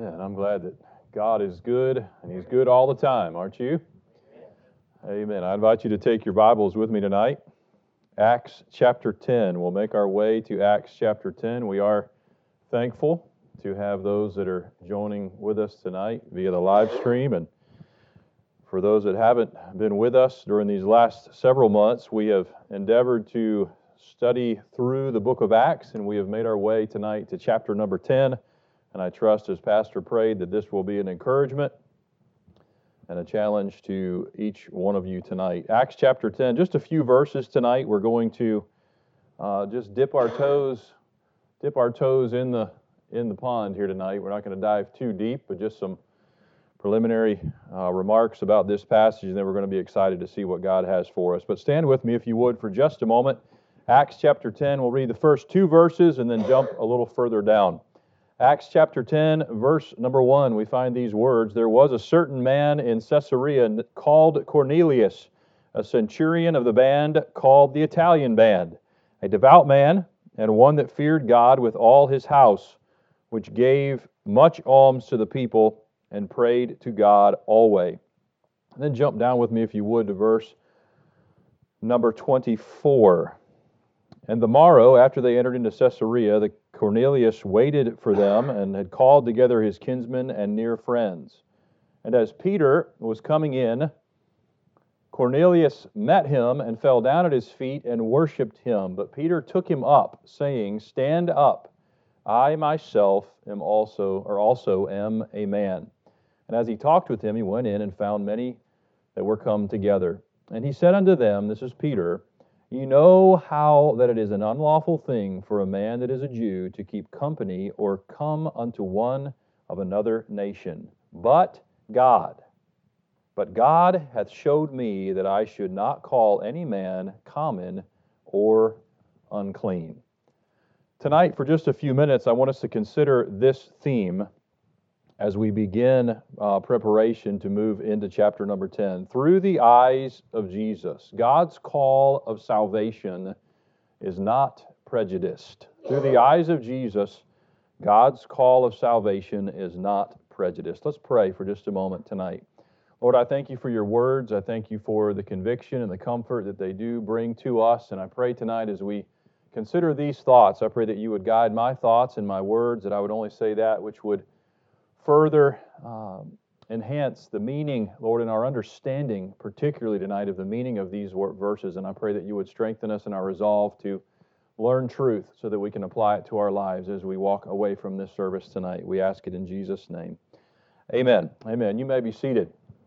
Amen. I'm glad that God is good, and He's good all the time, aren't you? Amen. I invite you to take your Bibles with me tonight. Acts chapter 10. We'll make our way to Acts chapter 10. We are thankful to have those that are joining with us tonight via the live stream. And for those that haven't been with us during these last several months, we have endeavored to study through the book of Acts, and we have made our way tonight to chapter number 10. And I trust, as Pastor prayed, that this will be an encouragement and a challenge to each one of you tonight. Acts chapter 10, just a few verses tonight. We're going to just dip our toes in the pond here tonight. We're not going to dive too deep, but just some preliminary remarks about this passage, and then we're going to be excited to see what God has for us. But stand with me, if you would, for just a moment. Acts chapter 10, we'll read the first two verses and then jump a little further down. Acts chapter 10, verse number 1, we find these words: "There was a certain man in Caesarea called Cornelius, a centurion of the band called the Italian band, a devout man, and one that feared God with all his house, which gave much alms to the people, and prayed to God always." And then jump down with me, if you would, to verse number 24. "And the morrow, after they entered into Caesarea, the Cornelius waited for them and had called together his kinsmen and near friends. And as Peter was coming in, Cornelius met him and fell down at his feet and worshipped him. But Peter took him up, saying, 'Stand up, I myself also am a man.' And as he talked with him, he went in and found many that were come together. And he said unto them," this is Peter, "You know how that it is an unlawful thing for a man that is a Jew to keep company or come unto one of another nation. But God hath showed me that I should not call any man common or unclean." Tonight, for just a few minutes, I want us to consider this theme as we begin preparation to move into chapter number 10. Through the eyes of Jesus, God's call of salvation is not prejudiced. Through the eyes of Jesus, God's call of salvation is not prejudiced. Let's pray for just a moment tonight. Lord, I thank you for your words. I thank you for the conviction and the comfort that they do bring to us. And I pray tonight, as we consider these thoughts, I pray that you would guide my thoughts and my words, that I would only say that which would further enhance the meaning, Lord, in our understanding, particularly tonight, of the meaning of these verses. And I pray that you would strengthen us in our resolve to learn truth so that we can apply it to our lives as we walk away from this service tonight. We ask it in Jesus' name. Amen. Amen. You may be seated.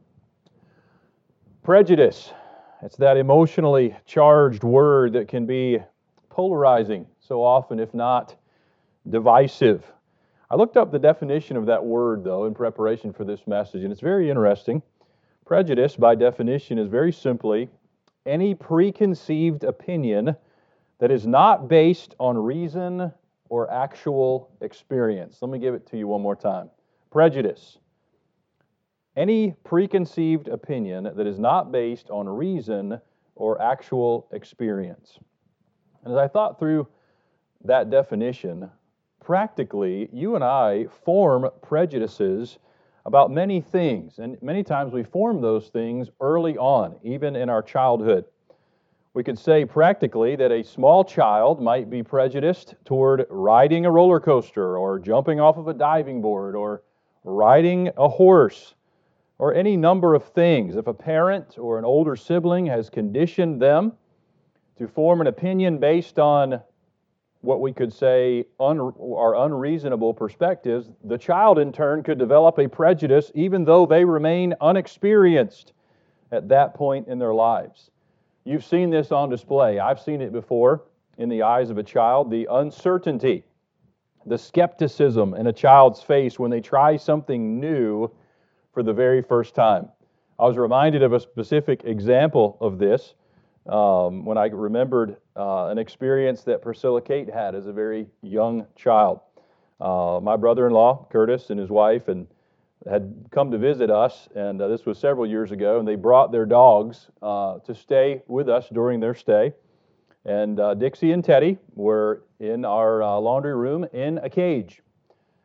Prejudice. It's that emotionally charged word that can be polarizing so often, if not divisive. I looked up the definition of that word, though, in preparation for this message, and it's very interesting. Prejudice, by definition, is very simply any preconceived opinion that is not based on reason or actual experience. Let me give it to you one more time. Prejudice. Any preconceived opinion that is not based on reason or actual experience. And as I thought through that definition, practically, you and I form prejudices about many things, and many times we form those things early on, even in our childhood. We could say practically that a small child might be prejudiced toward riding a roller coaster or jumping off of a diving board or riding a horse or any number of things. If a parent or an older sibling has conditioned them to form an opinion based on what we could say are unreasonable perspectives, the child in turn could develop a prejudice even though they remain unexperienced at that point in their lives. You've seen this on display. I've seen it before in the eyes of a child. The uncertainty, the skepticism in a child's face when they try something new for the very first time. I was reminded of a specific example of this when I remembered an experience that Priscilla Kate had as a very young child. My brother-in-law, Curtis, and his wife had come to visit us, and this was several years ago, and they brought their dogs to stay with us during their stay. And Dixie and Teddy were in our laundry room in a cage.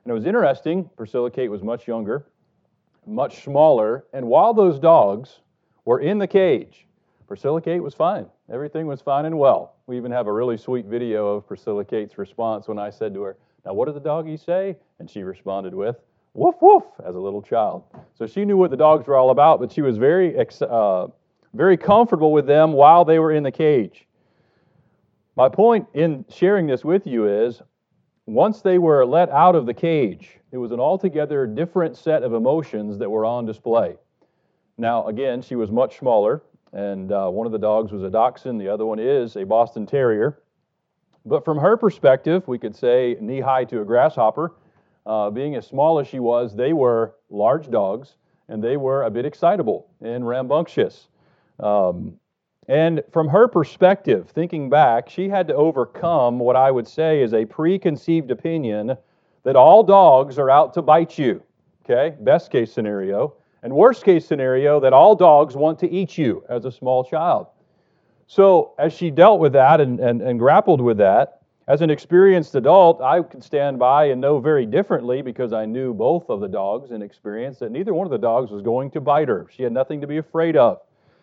And it was interesting, Priscilla Kate was much younger, much smaller, and while those dogs were in the cage, Priscilla Kate was fine. Everything was fine and well. We even have a really sweet video of Priscilla Kate's response when I said to her, "Now what did the doggies say?" And she responded with, "Woof, woof," as a little child. So she knew what the dogs were all about, but she was very comfortable with them while they were in the cage. My point in sharing this with you is, once they were let out of the cage, it was an altogether different set of emotions that were on display. Now, again, she was much smaller, and one of the dogs was a Dachshund, the other one is a Boston Terrier. But from her perspective, we could say knee-high to a grasshopper. Being as small as she was, they were large dogs, and they were a bit excitable and rambunctious. And from her perspective, thinking back, she had to overcome what I would say is a preconceived opinion that all dogs are out to bite you. Okay, best case scenario. And worst case scenario, that all dogs want to eat you as a small child. So as she dealt with that and grappled with that, as an experienced adult, I could stand by and know very differently, because I knew both of the dogs in experience, that neither one of the dogs was going to bite her. She had nothing to be afraid of.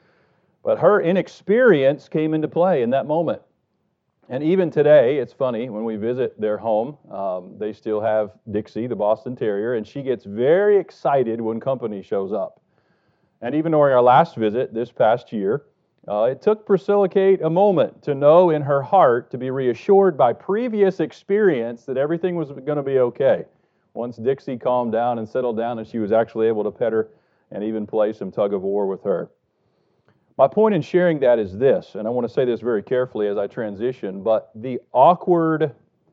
But her inexperience came into play in that moment. And even today, it's funny, when we visit their home, they still have Dixie, the Boston Terrier, and she gets very excited when company shows up. And even during our last visit this past year, it took Priscilla Kate a moment to know in her heart, to be reassured by previous experience, that everything was going to be okay. Once Dixie calmed down and settled down, and she was actually able to pet her and even play some tug of war with her. My point in sharing that is this, and I want to say this very carefully as I transition, but the awkward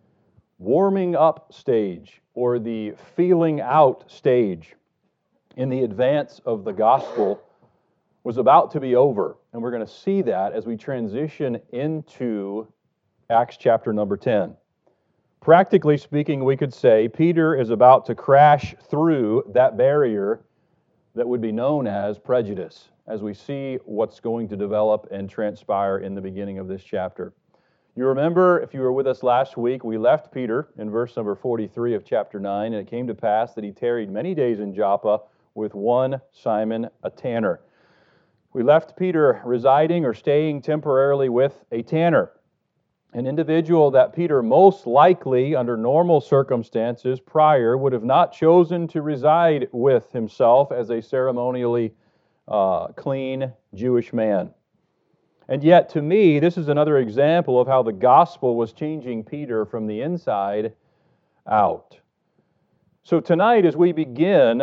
warming up stage, or the feeling out stage in the advance of the gospel, was about to be over. And we're going to see that as we transition into Acts chapter number 10. Practically speaking, we could say Peter is about to crash through that barrier that would be known as prejudice, as we see what's going to develop and transpire in the beginning of this chapter. You remember, if you were with us last week, we left Peter in verse number 43 of chapter 9, and it came to pass that he tarried many days in Joppa with one Simon, a tanner. We left Peter residing or staying temporarily with a tanner, an individual that Peter most likely, under normal circumstances prior, would have not chosen to reside with himself as a ceremonially clean Jewish man. And yet, to me, this is another example of how the gospel was changing Peter from the inside out. So tonight, as we begin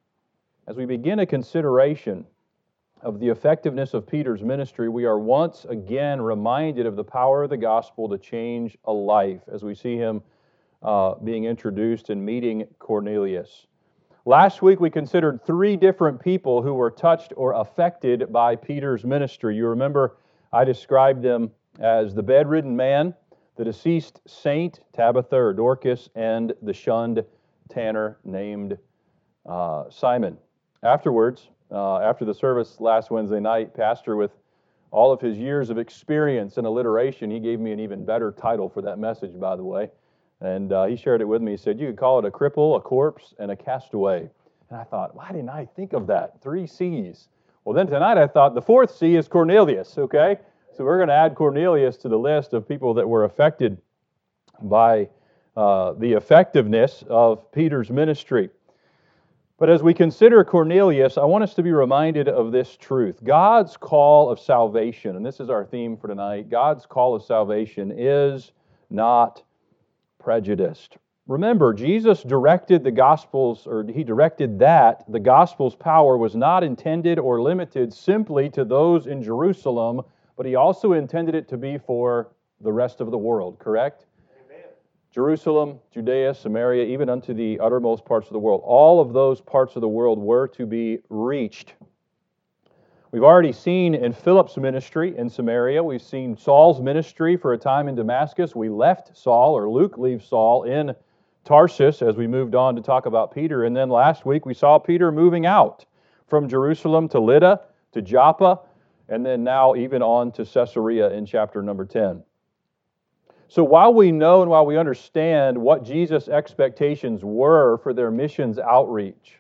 a consideration of the effectiveness of Peter's ministry, we are once again reminded of the power of the gospel to change a life, as we see him being introduced and meeting Cornelius. Last week we considered three different people who were touched or affected by Peter's ministry. You remember I described them as the bedridden man, the deceased saint, Tabitha or Dorcas, and the shunned tanner named Simon. Afterwards, after the service last Wednesday night, Pastor, with all of his years of experience in alliteration, he gave me an even better title for that message, by the way. And he shared it with me. He said, you could call it a cripple, a corpse, and a castaway. And I thought, why didn't I think of that? 3 C's. Well, then tonight I thought the 4th C is Cornelius, okay? So we're going to add Cornelius to the list of people that were affected by the effectiveness of Peter's ministry. But as we consider Cornelius, I want us to be reminded of this truth. God's call of salvation, and this is our theme for tonight, God's call of salvation is not prejudiced. Remember, Jesus directed the Gospels, or he directed that the Gospel's power was not intended or limited simply to those in Jerusalem, but he also intended it to be for the rest of the world, correct? Amen. Jerusalem, Judea, Samaria, even unto the uttermost parts of the world. All of those parts of the world were to be reached. We've already seen in Philip's ministry in Samaria, we've seen Saul's ministry for a time in Damascus. We left Saul, or Luke leaves Saul, in Tarsus as we moved on to talk about Peter. And then last week we saw Peter moving out from Jerusalem to Lydda, to Joppa, and then now even on to Caesarea in chapter number 10. So while we know and while we understand what Jesus' expectations were for their missions outreach,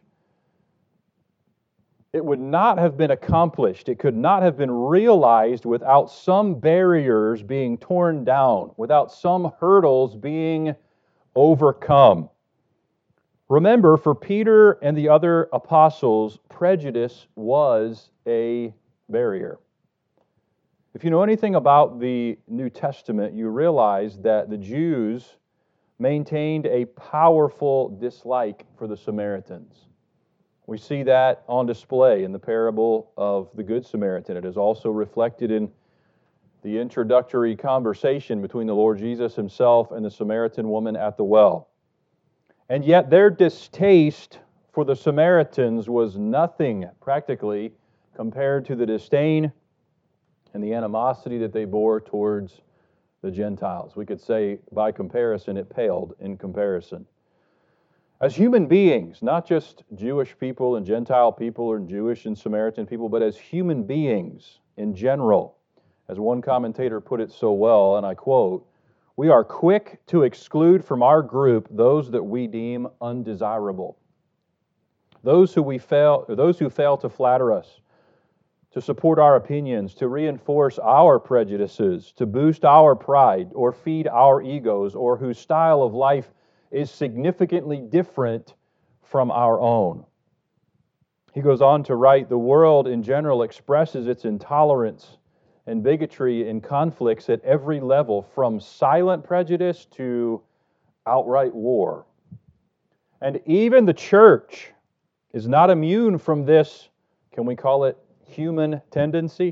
it would not have been accomplished, it could not have been realized without some barriers being torn down, without some hurdles being overcome. Remember, for Peter and the other apostles, prejudice was a barrier. If you know anything about the New Testament, you realize that the Jews maintained a powerful dislike for the Samaritans. We see that on display in the parable of the Good Samaritan. It is also reflected in the introductory conversation between the Lord Jesus himself and the Samaritan woman at the well. And yet their distaste for the Samaritans was nothing, practically, compared to the disdain and the animosity that they bore towards the Gentiles. We could say, by comparison, it paled in comparison. As human beings, not just Jewish people and Gentile people or Jewish and Samaritan people, but as human beings in general, as one commentator put it so well, and I quote, "We are quick to exclude from our group those that we deem undesirable, those who fail to flatter us, to support our opinions, to reinforce our prejudices, to boost our pride, or feed our egos, or whose style of life is significantly different from our own." He goes on to write, "The world in general expresses its intolerance and bigotry in conflicts at every level, from silent prejudice to outright war. And even the church is not immune from this, can we call it human tendency?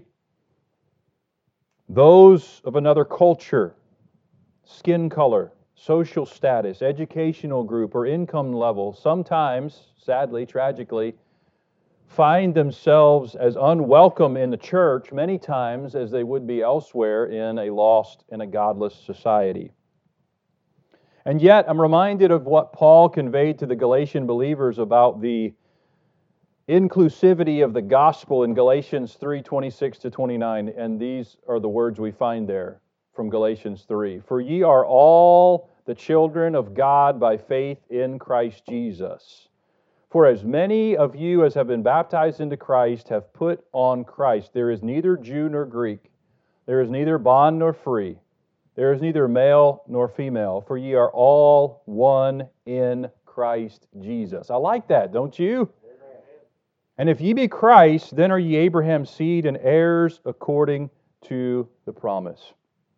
Those of another culture, skin color, social status, educational group, or income level sometimes, sadly, tragically, find themselves as unwelcome in the church many times as they would be elsewhere in a lost and a godless society. And yet, I'm reminded of what Paul conveyed to the Galatian believers about the inclusivity of the gospel in Galatians 3:26 to 29, and these are the words we find there from Galatians 3. "For ye are all the children of God by faith in Christ Jesus. For as many of you as have been baptized into Christ have put on Christ. There is neither Jew nor Greek, there is neither bond nor free, there is neither male nor female, for ye are all one in Christ Jesus." I like that, don't you? "And if ye be Christ, then are ye Abraham's seed and heirs according to the promise."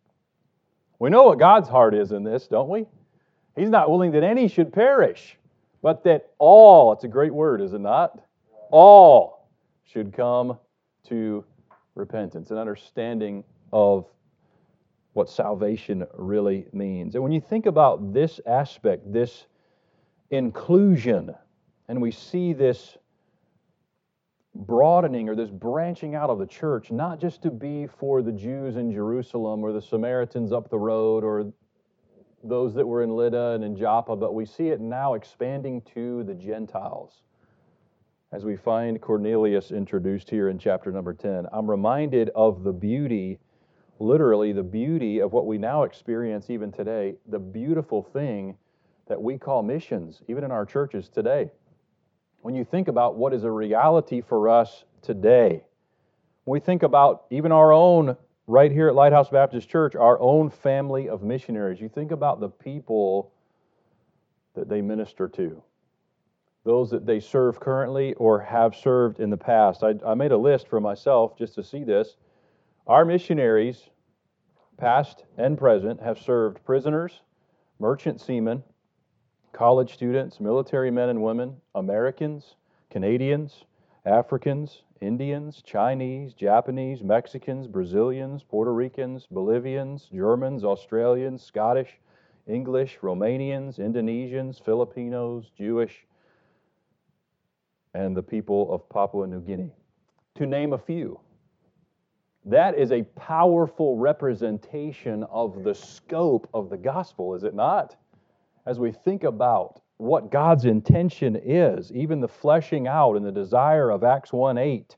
We know what God's heart is in this, don't we? He's not willing that any should perish, but that all, it's a great word, is it not? All should come to repentance, an understanding of what salvation really means. And when you think about this aspect, this inclusion, and we see this broadening or this branching out of the church, not just to be for the Jews in Jerusalem or the Samaritans up the road or those that were in Lydda and in Joppa, but we see it now expanding to the Gentiles, as we find Cornelius introduced here in chapter number 10. I'm reminded of the beauty, literally the beauty of what we now experience even today, the beautiful thing that we call missions, even in our churches today. When you think about what is a reality for us today, when we think about even our own, right here at Lighthouse Baptist Church, our own family of missionaries, you think about the people that they minister to, those that they serve currently or have served in the past. I made a list for myself just to see this. Our missionaries, past and present, have served prisoners, merchant seamen, college students, military men and women, Americans, Canadians, Africans, Indians, Chinese, Japanese, Mexicans, Brazilians, Puerto Ricans, Bolivians, Germans, Australians, Scottish, English, Romanians, Indonesians, Filipinos, Jewish, and the people of Papua New Guinea, to name a few. That is a powerful representation of the scope of the gospel, is it not? As we think about what God's intention is, even the fleshing out and the desire of Acts 1:8,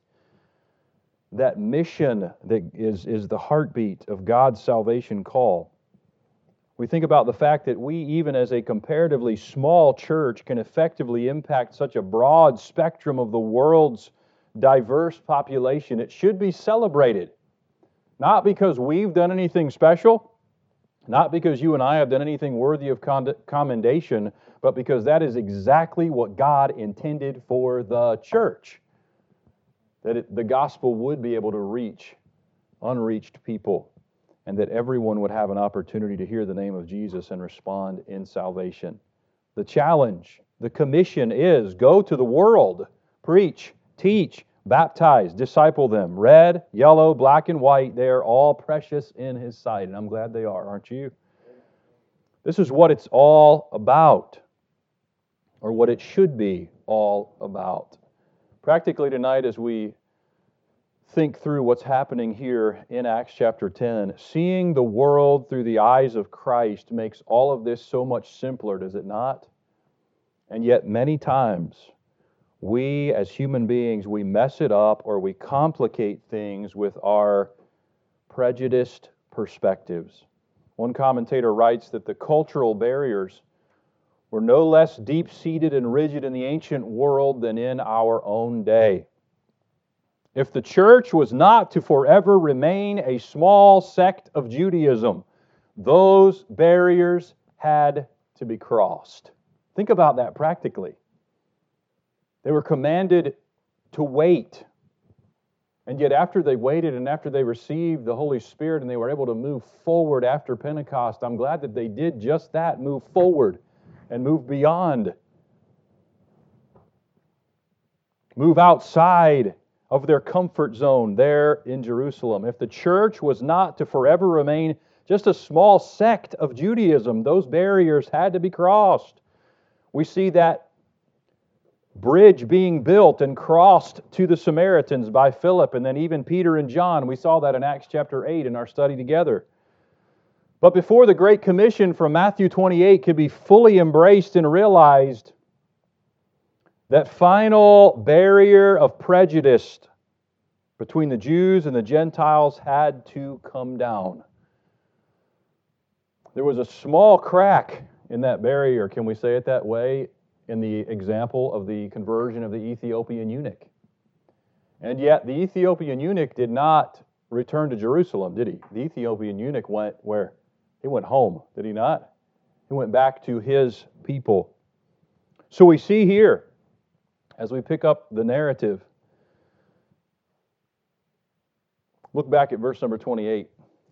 that mission that is the heartbeat of God's salvation call. We think about the fact that we, even as a comparatively small church, can effectively impact such a broad spectrum of the world's diverse population. It should be celebrated. Not because we've done anything special, not because you and I have done anything worthy of commendation, but because that is exactly what God intended for the church. That the gospel would be able to reach unreached people, and that everyone would have an opportunity to hear the name of Jesus and respond in salvation. The challenge, the commission is, go to the world, preach, teach, baptize, disciple them. Red, yellow, black, and white, they are all precious in His sight, and I'm glad they are, aren't you? This is what it's all about, or what it should be all about. Practically tonight, as we think through what's happening here in Acts chapter 10, seeing the world through the eyes of Christ makes all of this so much simpler, does it not? And yet many times, we as human beings, we mess it up or we complicate things with our prejudiced perspectives. One commentator writes that the cultural barriers were no less deep-seated and rigid in the ancient world than in our own day. If the church was not to forever remain a small sect of Judaism, those barriers had to be crossed. Think about that practically. They were commanded to wait. And yet after they waited and after they received the Holy Spirit and they were able to move forward after Pentecost, I'm glad that they did just that, move forward and move beyond. Move outside of their comfort zone there in Jerusalem. If the church was not to forever remain just a small sect of Judaism, those barriers had to be crossed. We see that bridge being built and crossed to the Samaritans by Philip, and then even Peter and John. We saw that in Acts chapter 8 in our study together. But before the Great Commission from Matthew 28 could be fully embraced and realized, that final barrier of prejudice between the Jews and the Gentiles had to come down. There was a small crack in that barrier, can we say it that way, in the example of the conversion of the Ethiopian eunuch. And yet the Ethiopian eunuch did not return to Jerusalem, did he? The Ethiopian eunuch went where? He went home, did he not? He went back to his people. So we see here, as we pick up the narrative, look back at verse number 28.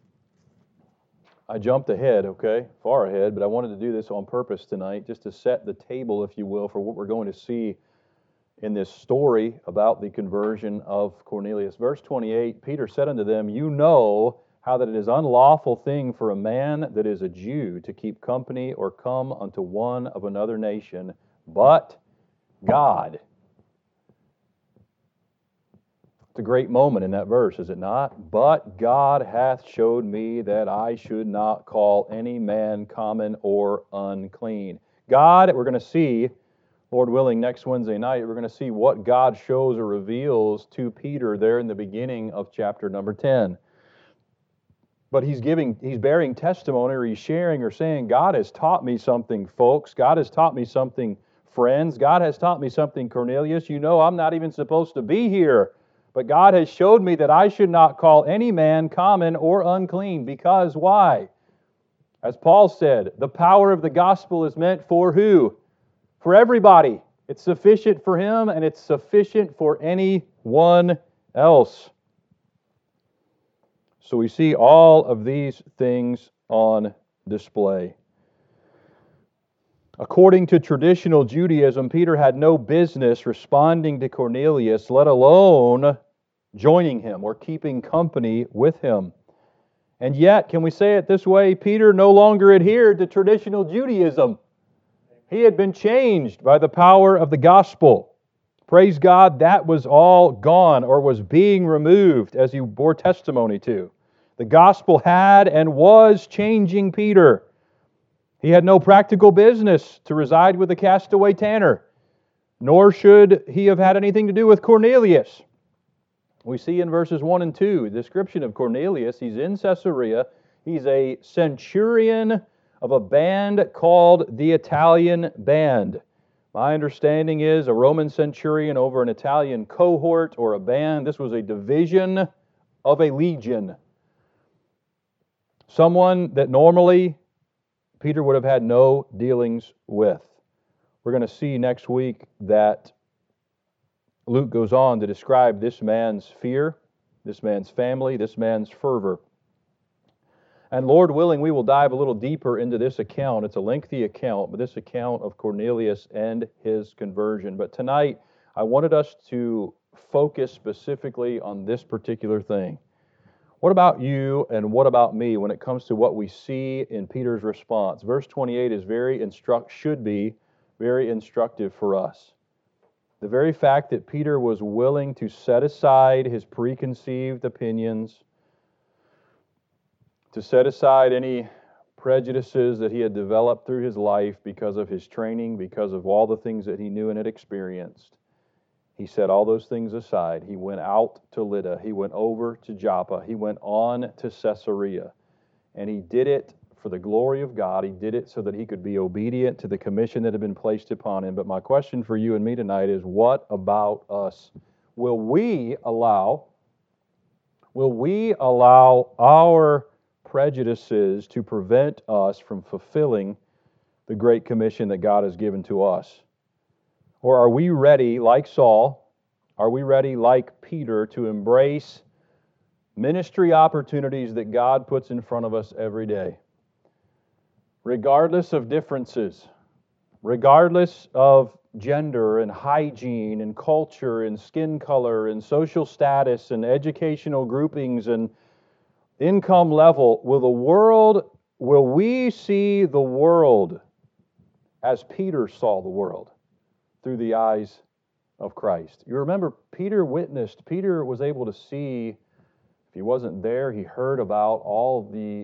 I jumped ahead, okay, far ahead, but I wanted to do this on purpose tonight, just to set the table, if you will, for what we're going to see in this story about the conversion of Cornelius. Verse 28, Peter said unto them, You know how that it is unlawful thing for a man that is a Jew to keep company or come unto one of another nation, but God. It's a great moment in that verse, is it not? But God hath showed me that I should not call any man common or unclean. God, we're going to see, Lord willing, next Wednesday night, we're going to see what God shows or reveals to Peter there in the beginning of chapter number 10. But he's bearing testimony, or he's sharing or saying, God has taught me something, folks. God has taught me something, friends. God has taught me something, Cornelius. You know I'm not even supposed to be here. But God has showed me that I should not call any man common or unclean. Because why? As Paul said, the power of the gospel is meant for who? For everybody. It's sufficient for him and it's sufficient for anyone else. So we see all of these things on display. According to traditional Judaism, Peter had no business responding to Cornelius, let alone joining him or keeping company with him. And yet, can we say it this way? Peter no longer adhered to traditional Judaism. He had been changed by the power of the gospel. Praise God, that was all gone or was being removed as he bore testimony to. The gospel had and was changing Peter. He had no practical business to reside with the castaway tanner, nor should he have had anything to do with Cornelius. We see in verses 1 and 2 a description of Cornelius. He's in Caesarea. He's a centurion of a band called the Italian Band. My understanding is a Roman centurion over an Italian cohort or a band. This was a division of a legion. Someone that normally Peter would have had no dealings with. We're going to see next week that Luke goes on to describe this man's fear, this man's family, this man's fervor. And Lord willing, we will dive a little deeper into this account. It's a lengthy account, but this account of Cornelius and his conversion. But tonight, I wanted us to focus specifically on this particular thing. What about you and what about me when it comes to what we see in Peter's response? Verse 28 is should be very instructive for us. The very fact that Peter was willing to set aside his preconceived opinions, to set aside any prejudices that he had developed through his life because of his training, because of all the things that he knew and had experienced. He set all those things aside. He went out to Lydda. He went over to Joppa. He went on to Caesarea. And he did it for the glory of God. He did it so that he could be obedient to the commission that had been placed upon him. But my question for you and me tonight is, what about us? Will we allow our prejudices to prevent us from fulfilling the great commission that God has given to us? Or are we ready, like Saul, are we ready, like Peter, to embrace ministry opportunities that God puts in front of us every day? Regardless of differences, regardless of gender and hygiene and culture and skin color and social status and educational groupings and income level, will we see the world as Peter saw the world, through the eyes of Christ? You remember, Peter was able to see, if he wasn't there, he heard about all the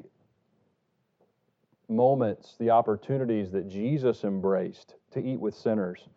moments, the opportunities that Jesus embraced to eat with sinners,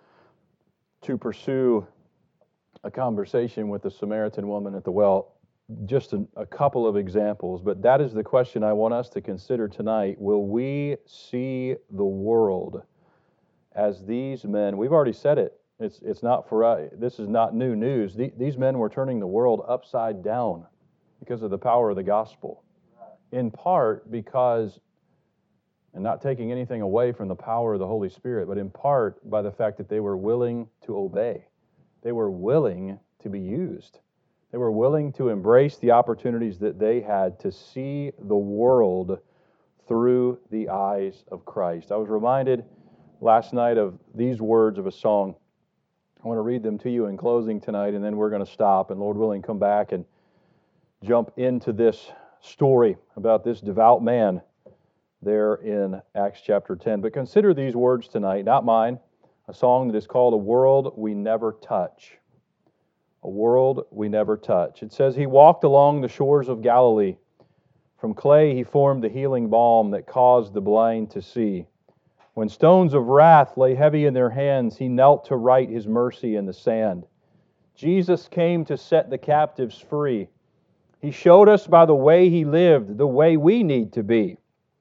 to pursue a conversation with the Samaritan woman at the well. Just a couple of examples, but that is the question I want us to consider tonight. Will we see the world as these men? We've already said it. It's not for us. This is not new news. These men were turning the world upside down because of the power of the gospel. In part because, and not taking anything away from the power of the Holy Spirit, but in part by the fact that they were willing to obey. They were willing to be used. They were willing to embrace the opportunities that they had to see the world through the eyes of Christ. I was reminded last night of these words of a song. I want to read them to you in closing tonight, and then we're going to stop and, Lord willing, come back and jump into this story about this devout man there in Acts chapter 10. But consider these words tonight, not mine, a song that is called A World We Never Touch. A world we never touch. It says, he walked along the shores of Galilee. From clay he formed the healing balm that caused the blind to see. When stones of wrath lay heavy in their hands, he knelt to write his mercy in the sand. Jesus came to set the captives free. He showed us by the way he lived, the way we need to be.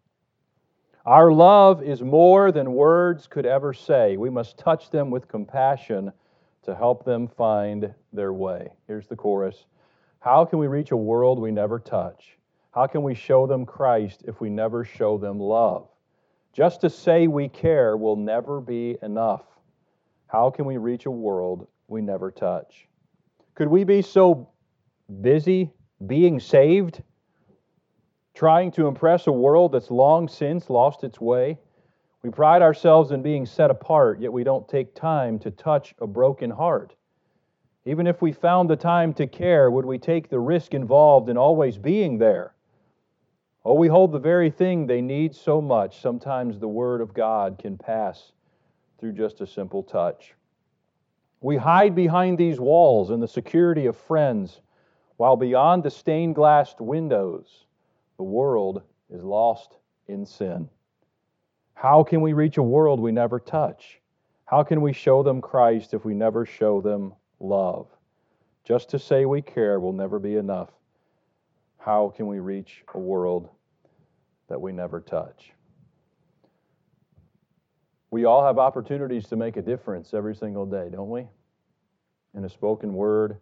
Our love is more than words could ever say. We must touch them with compassion to help them find their way. Here's the chorus. How can we reach a world we never touch? How can we show them Christ if we never show them love? Just to say we care will never be enough. How can we reach a world we never touch? Could we be so busy being saved, trying to impress a world that's long since lost its way? We pride ourselves in being set apart, yet we don't take time to touch a broken heart. Even if we found the time to care, would we take the risk involved in always being there? Oh, we hold the very thing they need so much. Sometimes the Word of God can pass through just a simple touch. We hide behind these walls in the security of friends, while beyond the stained glass windows, the world is lost in sin. How can we reach a world we never touch? How can we show them Christ if we never show them love? Just to say we care will never be enough. How can we reach a world that we never touch? We all have opportunities to make a difference every single day, don't we? In a spoken word,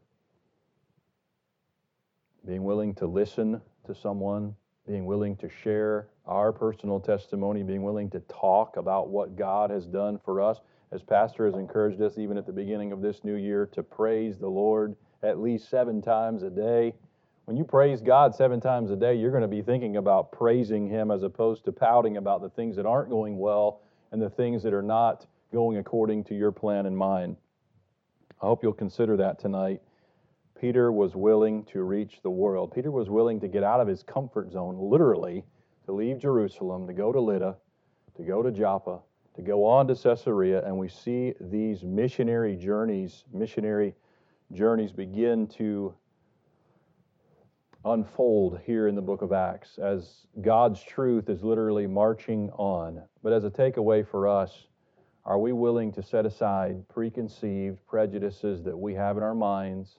being willing to listen to someone, being willing to share our personal testimony, being willing to talk about what God has done for us. As Pastor has encouraged us, even at the beginning of this new year, to praise the Lord at least 7 times a day. When you praise God 7 times a day, you're going to be thinking about praising Him as opposed to pouting about the things that aren't going well and the things that are not going according to your plan and mine. I hope you'll consider that tonight. Peter was willing to reach the world. Peter was willing to get out of his comfort zone, literally, to leave Jerusalem, to go to Lydda, to go to Joppa, to go on to Caesarea, and we see these missionary journeys begin to unfold here in the book of Acts as God's truth is literally marching on. But as a takeaway for us, are we willing to set aside preconceived prejudices that we have in our minds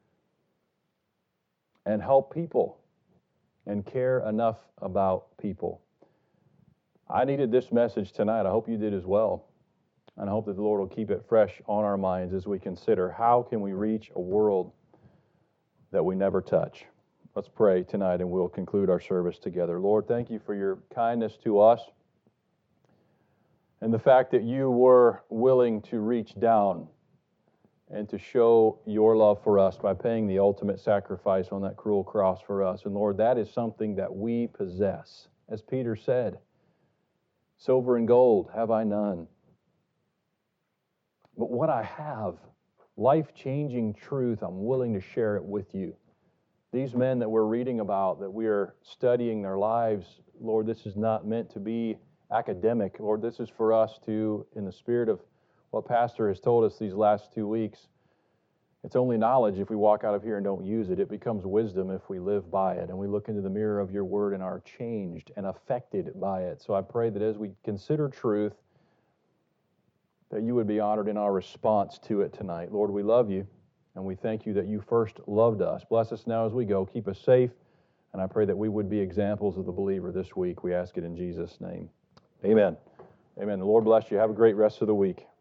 and help people and care enough about people? I needed this message tonight. I hope you did as well. And I hope that the Lord will keep it fresh on our minds as we consider how can we reach a world that we never touch. Let's pray tonight and we'll conclude our service together. Lord, thank you for your kindness to us and the fact that you were willing to reach down and to show your love for us by paying the ultimate sacrifice on that cruel cross for us. And Lord, that is something that we possess. As Peter said, silver and gold have I none. But what I have, life-changing truth, I'm willing to share it with you. These men that we're reading about, that we are studying their lives, Lord, this is not meant to be academic. Lord, this is for us to, in the spirit of what Pastor has told us these last 2 weeks, it's only knowledge if we walk out of here and don't use it. It becomes wisdom if we live by it and we look into the mirror of your word and are changed and affected by it. So I pray that as we consider truth, that you would be honored in our response to it tonight. Lord, we love you. And we thank you that you first loved us. Bless us now as we go. Keep us safe. And I pray that we would be examples of the believer this week. We ask it in Jesus' name. Amen. Amen. The Lord bless you. Have a great rest of the week.